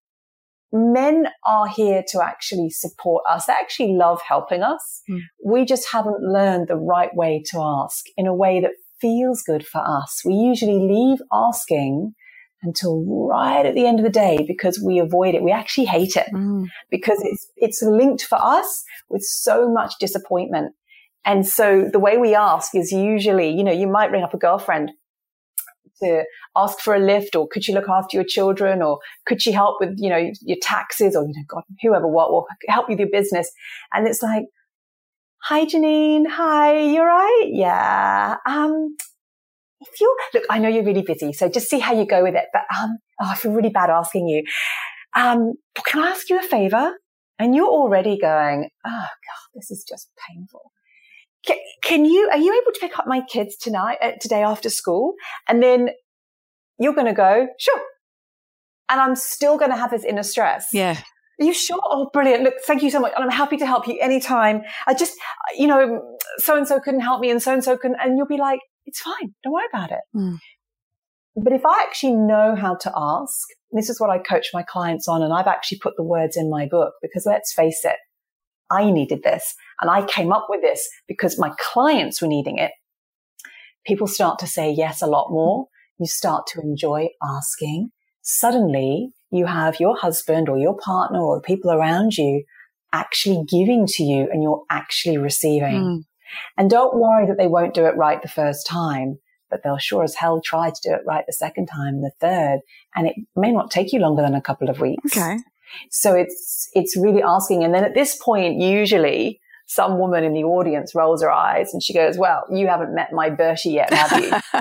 men are here to actually support us. They actually love helping us. We just haven't learned the right way to ask in a way that feels good for us. We usually leave asking until right at the end of the day because we avoid it. We actually hate it because it's linked for us with so much disappointment. And so the way we ask is usually, you might ring up a girlfriend to ask for a lift, or could she look after your children, or could she help with, your taxes, or, God, whoever, what, or help with your business. And it's like, hi, Janine. Hi, you're right. Yeah. Look, I know you're really busy, so just see how you go with it. But, I feel really bad asking you. Can I ask you a favor? And you're already going, oh God, this is just painful. Are you able to pick up my kids today after school? And then you're going to go, sure. And I'm still going to have this inner stress. Yeah. Are you sure? Oh, brilliant. Look, thank you so much. And I'm happy to help you anytime. I just, so-and-so couldn't help me and so-and-so couldn't. And you'll be like, it's fine. Don't worry about it. But if I actually know how to ask, this is what I coach my clients on, and I've actually put the words in my book because let's face it, I needed this. And I came up with this because my clients were needing it. People start to say yes a lot more. You start to enjoy asking. Suddenly, you have your husband or your partner or the people around you actually giving to you, and you're actually receiving. And don't worry that they won't do it right the first time, but they'll sure as hell try to do it right the second time, the third. And it may not take you longer than a couple of weeks. Okay. So it's really asking. And then at this point, usually some woman in the audience rolls her eyes and she goes, well, you haven't met my Bertie yet, have you?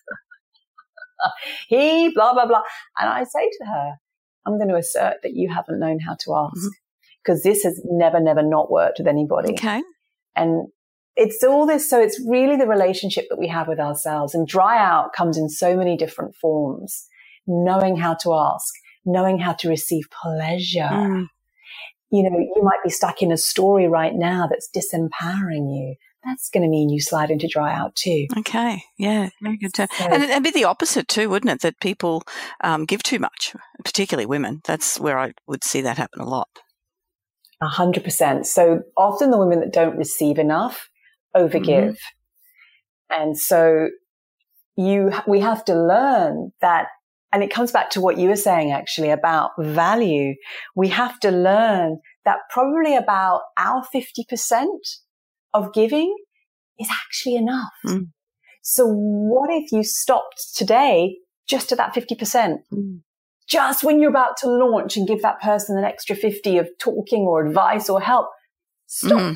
He blah, blah, blah. And I say to her, I'm going to assert that you haven't known how to ask because this has never not worked with anybody. Okay. And it's all this. So it's really the relationship that we have with ourselves, and dry out comes in so many different forms. Knowing how to ask, knowing how to receive pleasure. You might be stuck in a story right now that's disempowering you. That's going to mean you slide into dry out too. Okay. Yeah. Very good. So, and it'd be the opposite too, wouldn't it? That people give too much, particularly women. That's where I would see that happen a lot. 100%. So often the women that don't receive enough overgive. And so we have to learn that. And it comes back to what you were saying actually about value. We have to learn that probably about our 50% of giving is actually enough. So what if you stopped today just at that 50%? Just when you're about to launch and give that person an extra 50 of talking or advice or help, stop.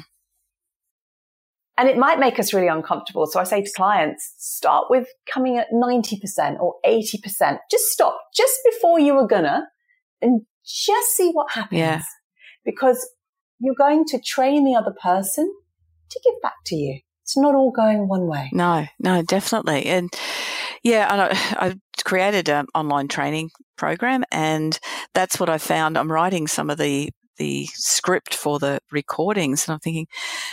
And it might make us really uncomfortable. So I say to clients, start with coming at 90% or 80%. Just stop just before you were gonna and just see what happens. Yeah. Because you're going to train the other person to give back to you. It's not all going one way. No, definitely. And yeah, I created an online training program, and that's what I found. I'm writing some of the script for the recordings, and I'm thinking,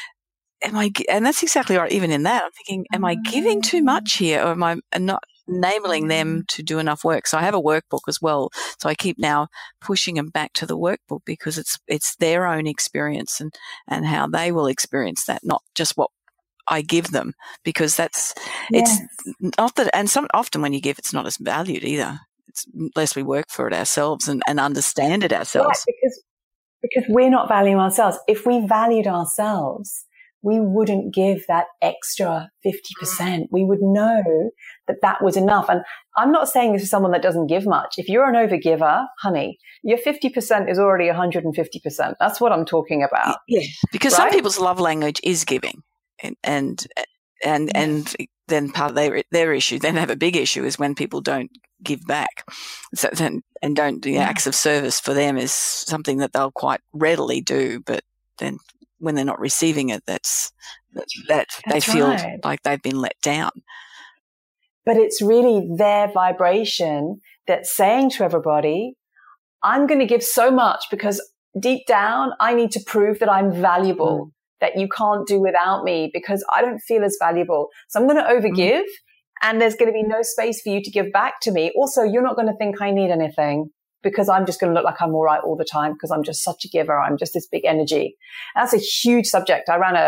and that's exactly right. Even in that, I'm thinking, am I giving too much here, or am I not enabling them to do enough work? So I have a workbook as well. So I keep now pushing them back to the workbook because it's their own experience and how they will experience that, not just what I give them, because it's not that, and often when you give, it's not as valued either. It's unless we work for it ourselves and understand it ourselves. Right, because we're not valuing ourselves. If we valued ourselves, we wouldn't give that extra 50%. We would know that was enough. And I'm not saying this is someone that doesn't give much. If you're an overgiver, honey, your 50% is already 150%. That's what I'm talking about. Yeah, because some people's love language is giving, and then part of their issue, then they have a big issue, is when people don't give back. So then, and don't do acts of service for them is something that they'll quite readily do, but then when they're not receiving it, that they feel like they've been let down. But it's really their vibration that's saying to everybody, I'm going to give so much because deep down, I need to prove that I'm valuable, that you can't do without me because I don't feel as valuable. So I'm going to overgive and there's going to be no space for you to give back to me. Also, you're not going to think I need anything because I'm just going to look like I'm all right all the time because I'm just such a giver. I'm just this big energy. That's a huge subject. I ran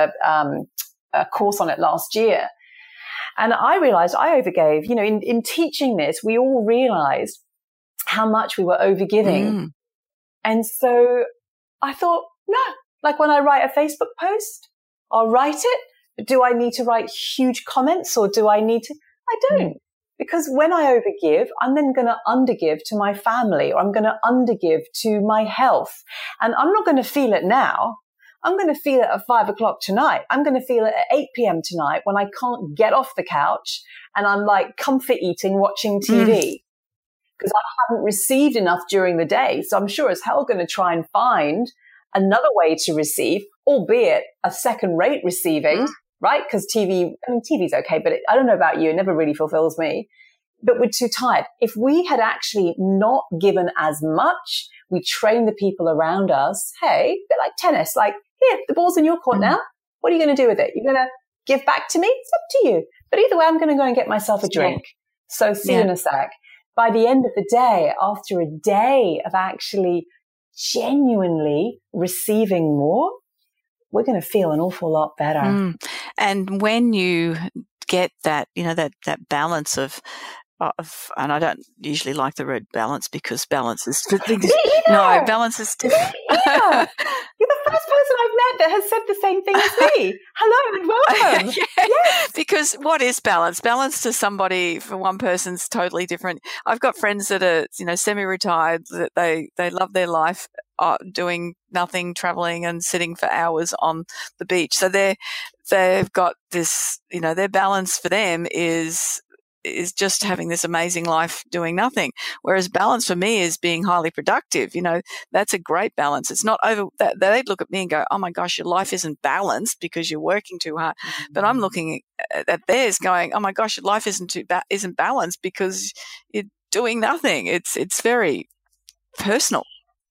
a course on it last year. And I realized I overgave. You know, in teaching this, we all realized how much we were overgiving. And so I thought, no, like when I write a Facebook post, I'll write it. Do I need to write huge comments or do I need to? I don't. Because when I overgive, I'm then going to undergive to my family or I'm going to undergive to my health. And I'm not going to feel it now. I'm going to feel it at 5 o'clock tonight. I'm going to feel it at 8 p.m. tonight when I can't get off the couch and I'm like comfort eating, watching TV because I haven't received enough during the day. So I'm sure as hell going to try and find another way to receive, albeit a second rate receiving, right? Because TV's okay, but I don't know about you. It never really fulfills me. But we're too tired. If we had actually not given as much, we train the people around us, hey, a bit like tennis, like, here, the ball's in your court now. What are you going to do with it? You're going to give back to me? It's up to you. But either way, I'm going to go and get myself a drink. So see you in a sec. By the end of the day, after a day of actually genuinely receiving more, we're going to feel an awful lot better. And when you get that, you know, that balance of, and I don't usually like the word balance because balance is balance is different. You're the first person I've met that has said the same thing as me. Hello and welcome. Yes. Because what is balance? Balance to somebody, for one person's totally different. I've got friends that are, you know, semi-retired, that they love their life, doing nothing, traveling and sitting for hours on the beach. So they've got this, you know, their balance for them is just having this amazing life doing nothing. Whereas balance for me is being highly productive. You know, that's a great balance. It's not over that they look at me and go, oh my gosh, your life isn't balanced because you're working too hard. But I'm looking at theirs going, oh my gosh, your life isn't balanced because you're doing nothing. It's very personal.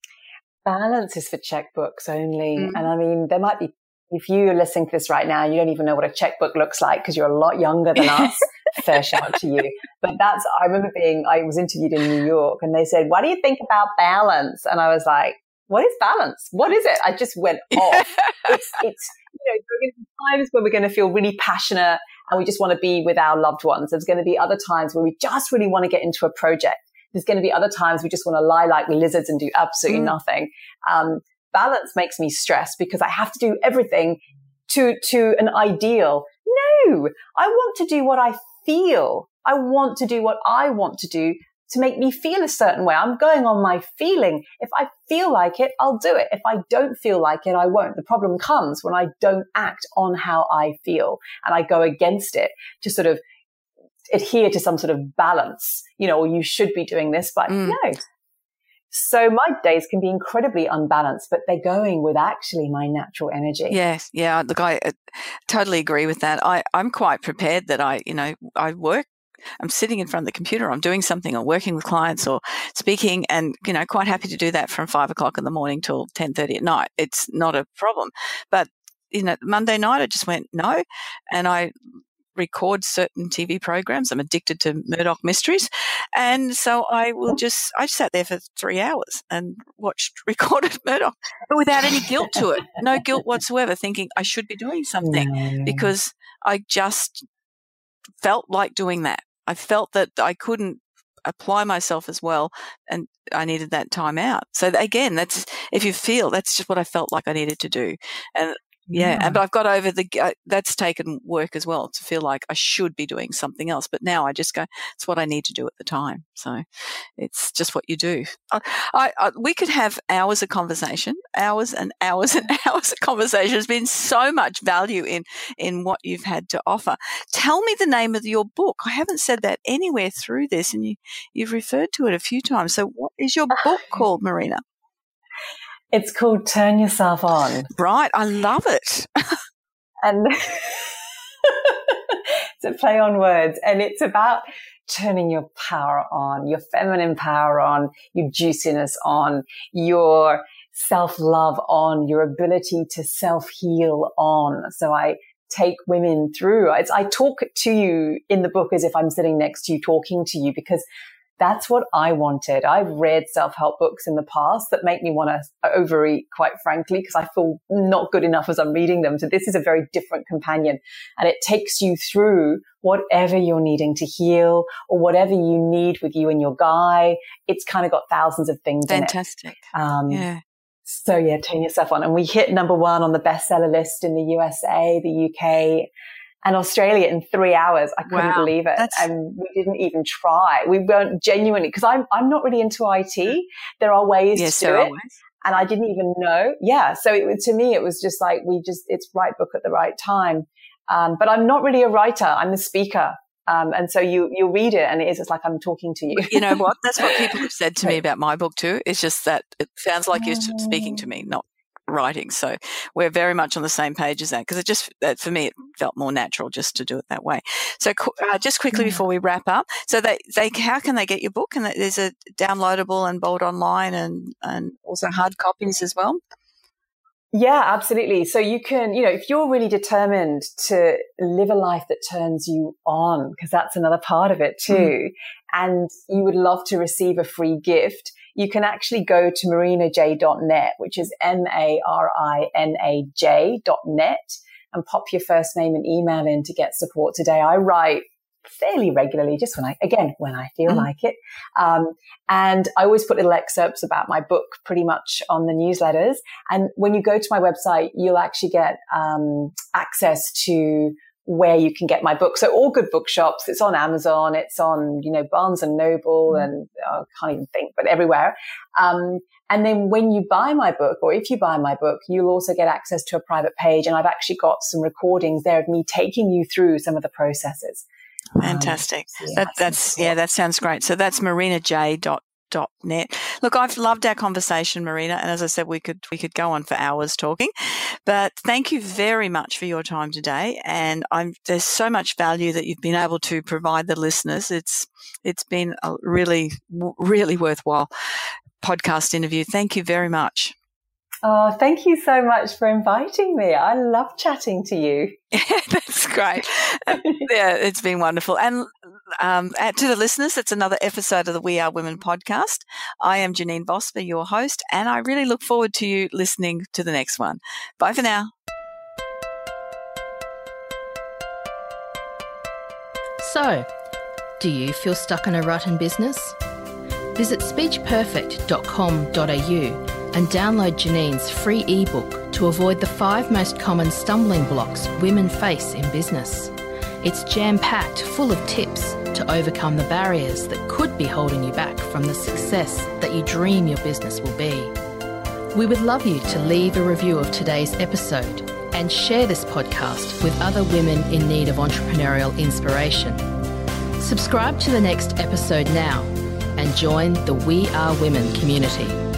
Balance is for checkbooks only. And I mean, there might be, if you're listening to this right now, you don't even know what a checkbook looks like because you're a lot younger than us. Fair shout to you. But I remember I was interviewed in New York and they said, what do you think about balance? And I was like, what is balance? What is it? I just went off. It's, you know, there are going to be times where we're going to feel really passionate and we just want to be with our loved ones. There's going to be other times where we just really want to get into a project. There's going to be other times we just want to lie like lizards and do absolutely nothing. Balance makes me stressed because I have to do everything to an ideal. No, I want to do what I feel. I want to do what I want to do to make me feel a certain way. I'm going on my feeling. If I feel like it, I'll do it. If I don't feel like it, I won't. The problem comes when I don't act on how I feel and I go against it to sort of adhere to some sort of balance, you know, or you should be doing this, but no. So my days can be incredibly unbalanced, but they're going with actually my natural energy. Yes. Yeah. Look, I totally agree with that. I'm quite prepared that I work. I'm sitting in front of the computer, I'm doing something or working with clients or speaking and, you know, quite happy to do that from 5 o'clock in the morning till 10:30 at night. It's not a problem. But, you know, Monday night I just went no, and I record certain TV programs. I'm addicted to Murdoch Mysteries. And so I sat there for 3 hours and recorded Murdoch, but without any guilt to it. No guilt whatsoever, thinking I should be doing something because I just felt like doing that. I felt that I couldn't apply myself as well and I needed that time out. So again, that's just what I felt like I needed to do. And but I've got over that's taken work as well to feel like I should be doing something else. But now I just go, it's what I need to do at the time. So it's just what you do. We could have hours of conversation, hours and hours and hours of conversation. There's been so much value in what you've had to offer. Tell me the name of your book. I haven't said that anywhere through this, and you've referred to it a few times. So what is your book called, Marina? It's called Turn Yourself On. Right. I love it. And it's a play on words. And it's about turning your power on, your feminine power on, your juiciness on, your self-love on, your ability to self-heal on. So I take women through. I talk to you in the book as if I'm sitting next to you talking to you, because that's what I wanted. I've read self-help books in the past that make me want to overeat, quite frankly, because I feel not good enough as I'm reading them. So this is a very different companion, and it takes you through whatever you're needing to heal or whatever you need with you and your guy. It's kind of got thousands of things Fantastic. in it. Yeah. So yeah, Turn Yourself On. And we hit number 1 on the bestseller list in the USA, the UK, and Australia in 3 hours. I couldn't believe it. And we didn't even try. We weren't genuinely, because I'm not really into IT. There are ways to do it. And I didn't even know. Yeah. So to me, it was just like, it's right book at the right time. But I'm not really a writer. I'm a speaker. And so you read it and it's like I'm talking to you. You know what? That's what people have said to me about my book too. It's just that it sounds like you're speaking to me, not writing. So we're very much on the same page as that, because for me, it felt more natural just to do it that way. So just quickly before we wrap up, so how can they get your book? And there's a downloadable and bought online and also hard copies as well. Yeah, absolutely. So you can, if you're really determined to live a life that turns you on, because that's another part of it too, and you would love to receive a free gift, you can actually go to marinaj.net, which is marinaj.net, and pop your first name and email in to get support today. I write fairly regularly, just when I feel like it. And I always put little excerpts about my book pretty much on the newsletters. And when you go to my website, you'll actually get access to where you can get my book. So all good bookshops, it's on Amazon, it's on, Barnes and Noble and I can't even think, but everywhere. And then when you buy my book, or if you buy my book, you'll also get access to a private page. And I've actually got some recordings there of me taking you through some of the processes. Fantastic. That sounds great. So that's marinaj.net. Look, I've loved our conversation, Marina, and as I said, we could go on for hours talking. But thank you very much for your time today, and there's so much value that you've been able to provide the listeners. It's been a really, really worthwhile podcast interview. Thank you very much. Oh, thank you so much for inviting me. I love chatting to you. That's great. Yeah, it's been wonderful. And to the listeners, that's another episode of the We Are Women podcast. I am Janine Vosper, your host, and I really look forward to you listening to the next one. Bye for now. So, do you feel stuck in a rut in business? Visit speechperfect.com.au and download Janine's free ebook to avoid the 5 most common stumbling blocks women face in business. It's jam-packed full of tips to overcome the barriers that could be holding you back from the success that you dream your business will be. We would love you to leave a review of today's episode and share this podcast with other women in need of entrepreneurial inspiration. Subscribe to the next episode now and join the We Are Women community.